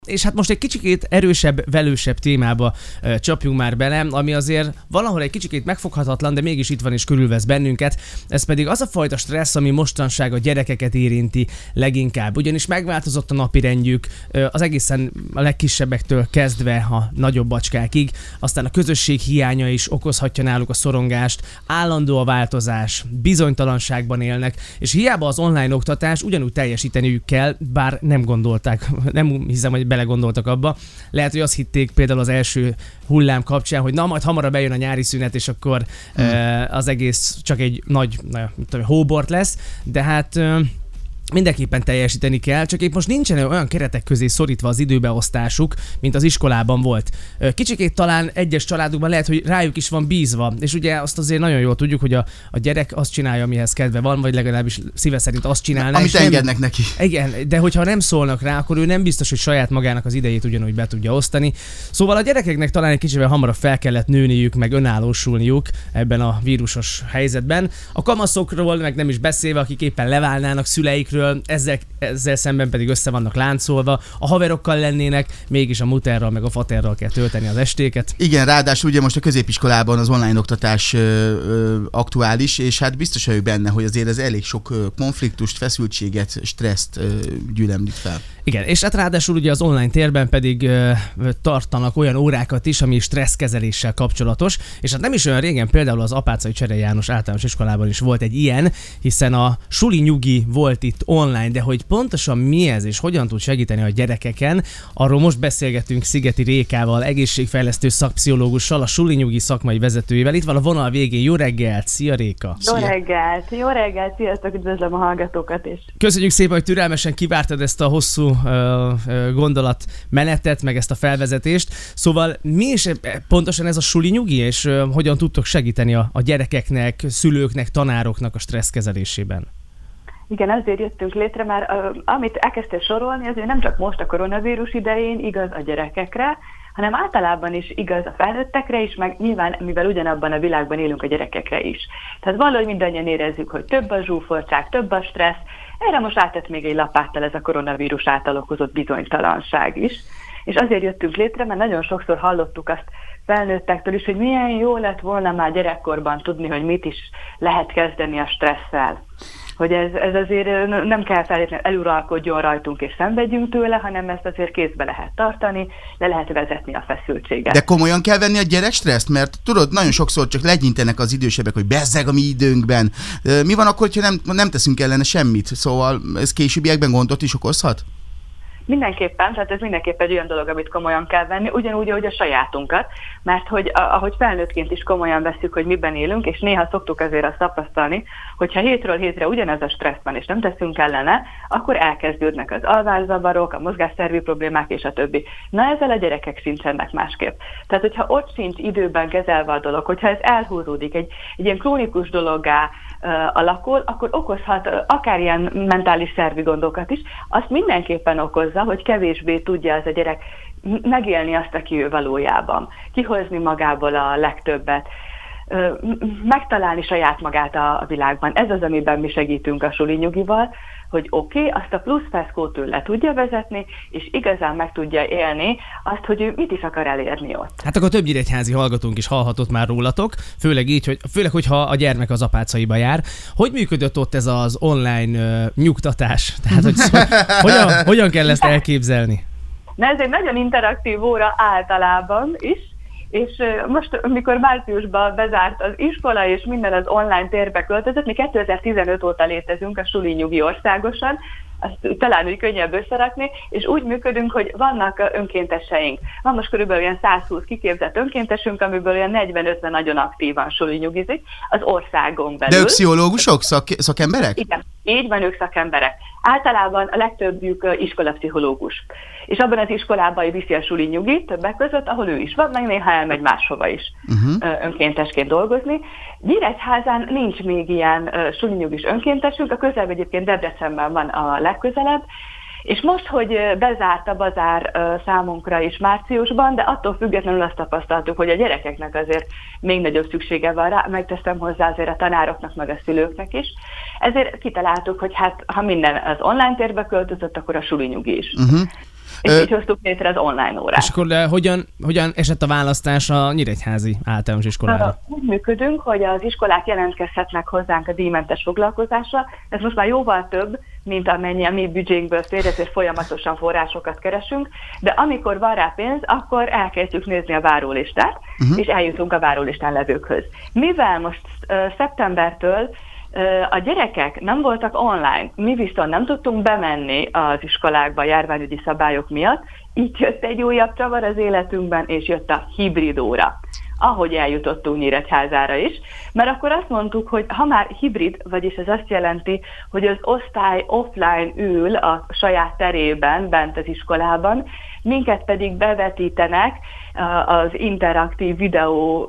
És hát most egy kicsikét erősebb, velősebb témába csapjunk már bele, ami azért valahol egy kicsikét megfoghatatlan, de mégis itt van és körülvesz bennünket. Ez pedig az a fajta stressz, ami mostanság a gyerekeket érinti leginkább. Ugyanis megváltozott a napirendjük, az egészen a legkisebbektől kezdve a nagyobb bacskákig, aztán a közösség hiánya is okozhatja náluk a szorongást, állandó a változás, bizonytalanságban élnek, és hiába az online oktatás ugyanúgy teljesíteniük kell, bár nem gondolták, nem hiszem, hogy belegondoltak abba. Lehet, hogy azt hitték például az első hullám kapcsán, hogy na majd hamarabb bejön a nyári szünet, és akkor az egész csak egy nagy hóbort lesz, de hát mindenképpen teljesíteni kell, csak épp most nincsen olyan keretek közé szorítva az időbeosztásuk, mint az iskolában volt. Kicsikét talán egyes családokban lehet, hogy rájuk is van bízva, és ugye azt azért nagyon jól tudjuk, hogy a gyerek azt csinálja, amihez kedve van, vagy legalábbis szíve szerint azt csinálná. Amit engednek neki. Igen, de hogyha nem szólnak rá, akkor ő nem biztos, hogy saját magának az idejét ugyanúgy be tudja osztani. Szóval a gyerekeknek talán egy kicsivel hamarabb fel kellett nőniük, meg önállósulniuk ebben a vírusos helyzetben. A kamaszokról meg nem is beszélve, akik éppen leválnának szüleikről, ezzel szemben pedig össze vannak láncolva, a haverokkal lennének, mégis a muterral meg a faterral kell tölteni az estéket. Igen, ráadásul ugye most a középiskolában az online oktatás aktuális, és hát biztos vagyok benne, hogy azért ez elég sok konfliktust, feszültséget, stresszt gyűlemlít fel. Igen, és hát ráadásul ugye az online térben pedig tartanak olyan órákat is, ami stresszkezeléssel kapcsolatos, és hát nem is olyan régen például az Apáczai Cserej János általános iskolában is volt egy ilyen, hiszen a suli nyugi volt itt online, de hogy pontosan mi ez és hogyan tud segíteni a gyerekeken, arról most beszélgetünk Szigeti Rékával, egészségfejlesztő szakpszichológussal, a suli nyugi szakmai vezetőjével. Itt van a vonal végén. Jó reggelt! Szia, Réka! Jó reggelt! Sziasztok, üdvözlöm a hallgatókat is! Köszönjük szépen, hogy türelmesen kivártad ezt a hosszú gondolatmenetet, meg ezt a felvezetést. Szóval mi is pontosan ez a suli nyugi, és hogyan tudtok segíteni a gyerekeknek, szülőknek, tanároknak a stresszkezelésében? Igen, azért jöttünk létre, mert amit elkezdtél sorolni, azért nem csak most a koronavírus idején igaz a gyerekekre, hanem általában is igaz a felnőttekre is, meg nyilván, mivel ugyanabban a világban élünk, a gyerekekre is. Tehát valahogy mindannyian érezzük, hogy több a zsúfoltság, több a stressz, erre most átett még egy lapáttal ez a koronavírus által okozott bizonytalanság is. És azért jöttünk létre, mert nagyon sokszor hallottuk azt felnőttektől is, hogy milyen jó lett volna már gyerekkorban tudni, hogy mit is lehet kezdeni a stresszel. Hogy ez azért nem kell feltétlenül eluralkodjon rajtunk és szenvedjünk tőle, hanem ezt azért kézbe lehet tartani, le lehet vezetni a feszültséget. De komolyan kell venni a gyerek stresszt? Mert tudod, nagyon sokszor csak legyintenek az idősebbek, hogy bezzeg a mi időnkben. Mi van akkor, ha nem teszünk ellene semmit? Szóval ez későbbiekben gondot is okozhat? Mindenképpen, tehát ez mindenképpen egy olyan dolog, amit komolyan kell venni, ugyanúgy, ahogy a sajátunkat, mert hogy ahogy felnőttként is komolyan vesszük, hogy miben élünk, és néha szoktuk azért azt tapasztalni, hogyha hétről hétre ugyanez a stressz van, és nem teszünk ellene, akkor elkezdődnek az alvászavarok, a mozgásszervi problémák és a többi. Na ezzel a gyerekek sincsenek másképp. Tehát, hogyha ott sincs időben kezelve a dolog, hogyha ez elhúzódik, egy ilyen krónikus dologgá alakul, akkor okozhat akár ilyen mentális szervi gondokat is, azt mindenképpen okozza, hogy kevésbé tudja ez a gyerek megélni azt, aki ő valójában, kihozni magából a legtöbbet, megtalálni saját magát a világban. Ez az, amiben mi segítünk a suli nyugival, hogy oké, azt a plusz feszkót ő le tudja vezetni, és igazán meg tudja élni azt, hogy ő mit is akar elérni ott. Hát akkor több nyíregyházi hallgatónk is hallhatott már rólatok, főleg hogyha a gyermek az Apáczaiba jár. Hogy működött ott ez az online nyugtatás? Tehát, hogy hogyan kell ezt elképzelni? Na, ez egy nagyon interaktív óra általában is, és most, amikor márciusban bezárt az iskola, és minden az online térbe költözött, mi 2015 óta létezünk a suli nyugi országosan, azt talán úgy könnyebb összerakni, és úgy működünk, hogy vannak önkénteseink. Van most körülbelül olyan 120 kiképzett önkéntesünk, amiből olyan 40-50 nagyon aktívan suli nyugizik az országon belül. De ők pszichológusok, szakemberek? Igen, így van, ők szakemberek. Általában a legtöbbjük iskolapszichológus. És abban az iskolában viszi a suli nyugit többek között, ahol ő is van, meg néha elmegy máshova is önkéntesként dolgozni. Nyíregyházán nincs még ilyen suli nyugis önkéntesünk, a közelben egyébként Debrecenben van a legközelebb, és most, hogy bezárt a bazár számunkra is márciusban, de attól függetlenül azt tapasztaltuk, hogy a gyerekeknek azért még nagyobb szüksége van rá, megteszem hozzá azért a tanároknak, meg a szülőknek is. Ezért kitaláltuk, hogy hát ha minden az online térbe költözött, akkor a suli nyugi is. És így hoztuk létre az online órát. És akkor hogyan esett a választás a nyíregyházi általános iskolára? Úgy működünk, hogy az iskolák jelentkezhetnek hozzánk a díjmentes foglalkozásra. Ez most már jóval több, mint amennyi a mi büdzsénkből fér, ezért folyamatosan forrásokat keresünk, de amikor van rá pénz, akkor elkezdjük nézni a várólistát, és eljutunk a várólistán levőkhöz. Mivel most szeptembertől a gyerekek nem voltak online, mi viszont nem tudtunk bemenni az iskolákba a járványügyi szabályok miatt, így jött egy újabb csavar az életünkben, és jött a hibrid óra, ahogy eljutottunk Nyíregyházára is, mert akkor azt mondtuk, hogy ha már hibrid, vagyis ez azt jelenti, hogy az osztály offline ül a saját terében, bent az iskolában, minket pedig bevetítenek az interaktív videó,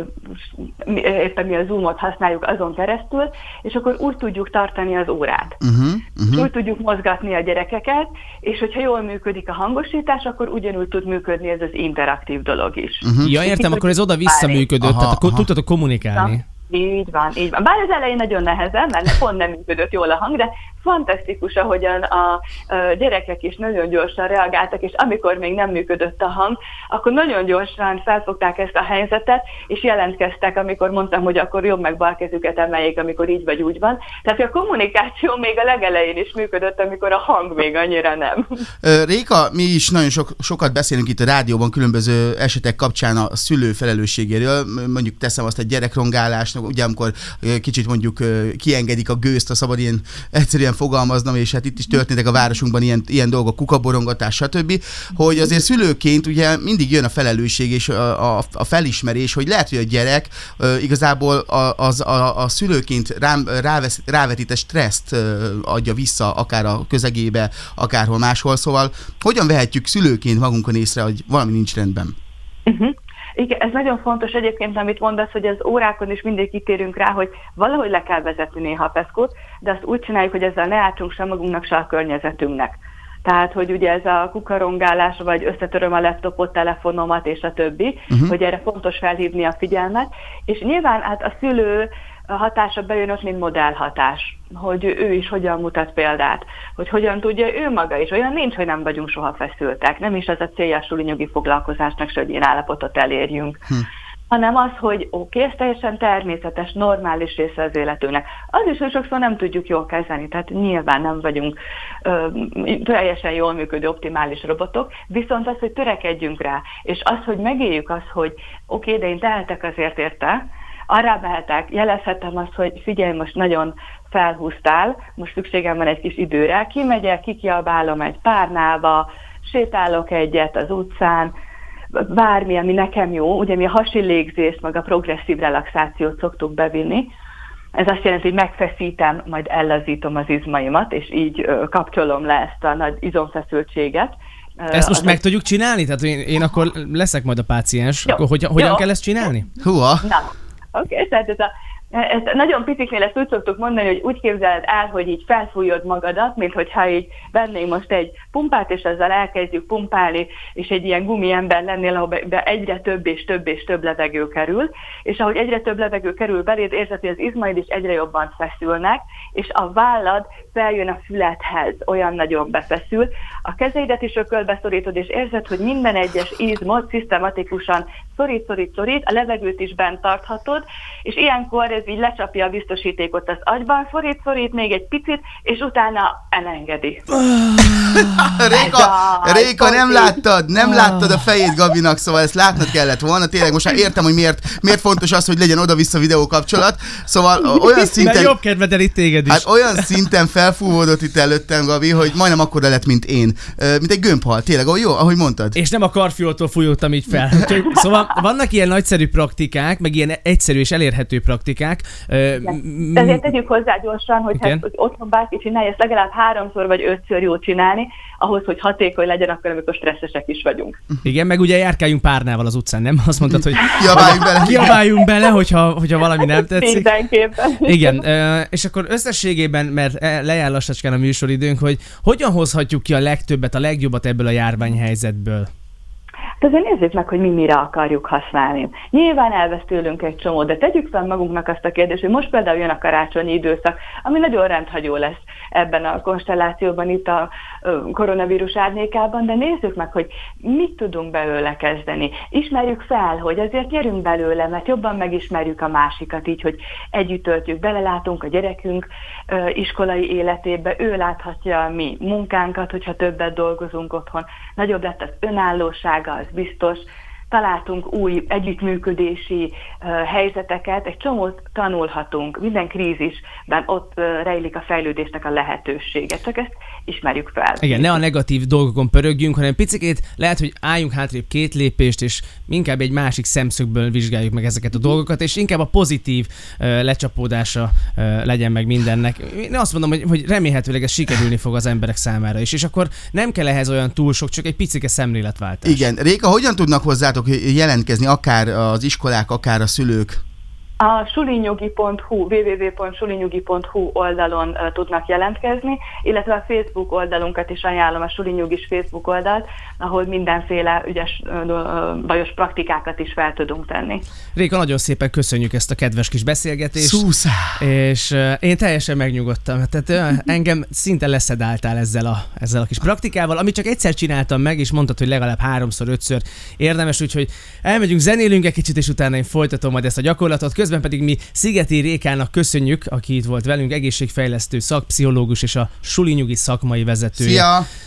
éppen mi a Zoomot használjuk azon keresztül, és akkor úgy tudjuk tartani az órát. Úgy tudjuk mozgatni a gyerekeket, és hogyha jól működik a hangosítás, akkor ugyanúgy tud működni ez az interaktív dolog is. Ja, értem, akkor ez oda-vissza működött, tehát akkor tudtatok kommunikálni. Így van. Bár az elején nagyon nehezen, mert pont nem működött jól a hang, de fantasztikus, ahogyan a gyerekek is nagyon gyorsan reagáltak, és amikor még nem működött a hang, akkor nagyon gyorsan felfogták ezt a helyzetet, és jelentkeztek, amikor mondtam, hogy akkor jobb meg bal kezüket emeljék, amikor így vagy úgy van. Tehát a kommunikáció még a legelején is működött, amikor a hang még annyira nem. Réka, mi is nagyon sokat beszélünk itt a rádióban különböző esetek kapcsán a szülő felelősségéről. Mondjuk teszem azt egy gyerekrongálásnak, ugye amikor kicsit mondjuk kiengedik a gőzt, a szabad ilyen egyszerűen fogalmaznom, és hát itt is történtek a városunkban ilyen dolgok, kukaborongatás, stb., hogy azért szülőként ugye mindig jön a felelősség és a felismerés, hogy lehet, hogy a gyerek igazából a szülőként rávetített stresszt adja vissza, akár a közegébe, akárhol máshol, szóval hogyan vehetjük szülőként magunkon észre, hogy valami nincs rendben? Igen, ez nagyon fontos egyébként, amit mondasz, hogy az órákon is mindig kitérünk rá, hogy valahogy le kell vezetni néha a peszkót, de azt úgy csináljuk, hogy ezzel ne ártsunk sem magunknak, sem a környezetünknek. Tehát, hogy ugye ez a kukarongálás, vagy összetöröm a laptopot, telefonomat és a többi, hogy erre fontos felhívni a figyelmet, és nyilván hát a szülő hatása bejön ott, mint modellhatás, hogy ő is hogyan mutat példát, hogy hogyan tudja ő maga is. Olyan nincs, hogy nem vagyunk soha feszültek. Nem is az a célja a suli nyugi foglalkozásnak, hogy ilyen állapotot elérjünk. Hanem az, hogy oké, ez teljesen természetes, normális része az életünknek. Az is, hogy sokszor nem tudjuk jól kezelni, tehát nyilván nem vagyunk teljesen jól működő, optimális robotok, viszont az, hogy törekedjünk rá, és az, hogy megéljük azt, hogy oké, de én tehetek azért érte, arra mehetek, jelezhetem azt, hogy figyelj, most nagyon felhúztál, most szükségem van egy kis időre, kimegyek, kikiabálom egy párnába, sétálok egyet az utcán, bármi, ami nekem jó, ugye mi a hasi légzést, meg a progresszív relaxációt szoktuk bevinni. Ez azt jelenti, hogy megfeszítem, majd ellazítom az izmaimat, és így kapcsolom le ezt a nagy izomfeszültséget. Ezt most meg tudjuk csinálni? Tehát én akkor leszek majd a páciens, akkor hogyan kell ezt csinálni? Húha! Oké, tehát ezt nagyon piciknél ezt úgy szoktuk mondani, hogy úgy képzeled el, hogy így felfújod magadat, mint hogyha így vennénk most egy pumpát, és ezzel elkezdjük pumpálni, és egy ilyen gumiember lennél, ahol egyre több és több és több levegő kerül, és ahogy egyre több levegő kerül beléd, érzed, hogy az izmaid is egyre jobban feszülnek, és a vállad feljön a fülethez, olyan nagyon befeszül. A kezeidet is ökölbe szorítod, és érzed, hogy minden egyes izmot szisztematikusan szorít, a levegőt is bent tarthatod, és ilyenkor ez így lecsapja a biztosítékot az agyban, szorít még egy picit, és utána elengedi. Réka, nem láttad a fejét Gabinak, szóval ezt látnod kellett volna. Tényleg most már értem, hogy miért fontos az, hogy legyen oda-vissza videókapcsolat. Szóval olyan szinten... Mert jobb kedved el itt téged is. Hát olyan szinten felfúvódott itt előttem, Gabi, hogy majdnem akkora lett, mint én. Mint egy gömbhal, tényleg, ahogy mondtad. És nem a karfioltól fújódtam így fel. Szóval vannak ilyen nagyszerű praktikák, meg ilyen egyszerű és elérhető praktikák. Ezért tegyük hozzá gyorsan, hogy hát otthon bárki csinálja, ezt legalább 3-szor vagy 5-ször jól csinálni, ahhoz, hogy hatékony legyen, akkor amikor stresszesek is vagyunk. Igen, meg ugye járkáljunk párnával az utcán, nem? Azt mondtad, hogy kiabáljunk bele, hogyha valami nem tetszik. Mindenképpen. Igen, és akkor összességében, mert lejár lassacskán a műsoridőnk, hogy hogyan hozhatjuk ki a legtöbbet, a legjobbat ebből a járványhelyzetből? azért nézzük meg, hogy mi mire akarjuk használni. Nyilván elvesz tőlünk egy csomó, de tegyük fel magunknak azt a kérdést, hogy most például jön a karácsonyi időszak, ami nagyon rendhagyó lesz ebben a konstellációban, itt a koronavírus árnyékában, de nézzük meg, hogy mit tudunk belőle kezdeni. Ismerjük fel, hogy azért nyerünk belőle, mert jobban megismerjük a másikat, így, hogy együtt töltjük, belelátunk a gyerekünk iskolai életébe, ő láthatja a mi munkánkat, hogyha többet dolgozunk otthon, nagyobb lett az önállósága, az biztos, találtunk új együttműködési helyzeteket, egy csomót tanulhatunk, minden krízisben ott rejlik a fejlődésnek a lehetősége, csak ezt ismerjük fel. Igen, ne a negatív dolgokon pörögjünk, hanem picikét lehet, hogy álljunk hátrébb 2 lépést, és inkább egy másik szemszögből vizsgáljuk meg ezeket a dolgokat, és inkább a pozitív lecsapódása legyen meg mindennek. Én azt mondom, hogy remélhetőleg ez sikerülni fog az emberek számára is, és akkor nem kell ehhez olyan túl sok, csak egy picike szemléletváltás. Igen. Réka, hogyan tudnak hozzátok jelentkezni akár az iskolák, akár a szülők? A sulinyugi.hu, www.sulinyugi.hu oldalon tudnak jelentkezni, illetve a Facebook oldalunkat is ajánlom, a Sulinyugis Facebook oldalt, ahol mindenféle ügyes, bajos praktikákat is fel tudunk tenni. Réka, nagyon szépen köszönjük ezt a kedves kis beszélgetést. Szúszá! És én teljesen megnyugodtam. Tehát engem szinte leszedáltál ezzel a kis praktikával, amit csak egyszer csináltam meg, és mondtad, hogy legalább 3-5-ször érdemes, úgyhogy elmegyünk, zenélünk egy kicsit, és utána én folytatom majd ezt a gyakorlatot. Közben pedig mi Szigeti Rékának köszönjük, aki itt volt velünk, egészségfejlesztő, szakpszichológus és a Sulinyugi szakmai vezetője. Szia!